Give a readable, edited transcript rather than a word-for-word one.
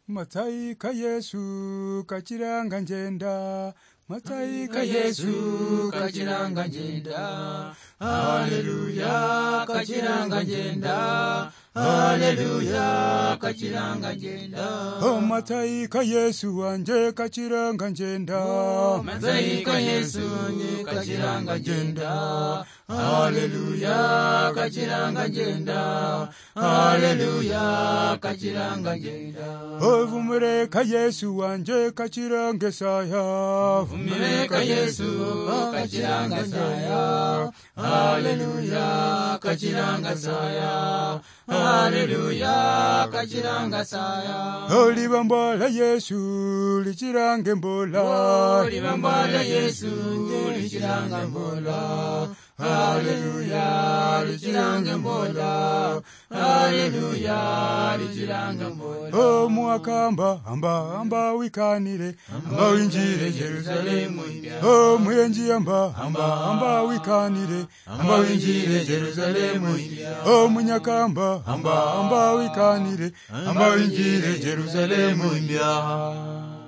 Matsaika Yesu kachiranga njenda, Matsaika Yesu kachiranga njenda, Hallelujah kachiranga njenda, Hallelujah kachiranga njenda. Oh Matsaika Yesu wanje kachiranga njenda, Matsaika Yesu wanje kachiranga njenda, Hallelujah kachiranga njenda, Hallelujah kachiranga njenda. Oh vumireka Yesu wanje kachiranga saya, vumireka Yesu kachiranga saya, Hallelujah kachiranga saya, Hallelujah kachiranga saya. Oh libambala Yesu lichirange mbola, libambala Yesu lichirange mbola, Hallelujah lichirange mbola, Hallelujah lichirange mbola. Oh muakamba amba wikanire, amba winjire Jerusalemu. Oh muyenji amba wikanire, amba winjire Jerusalemu. Oh munyakamba amba wikanire, amba winjire Jerusalemu.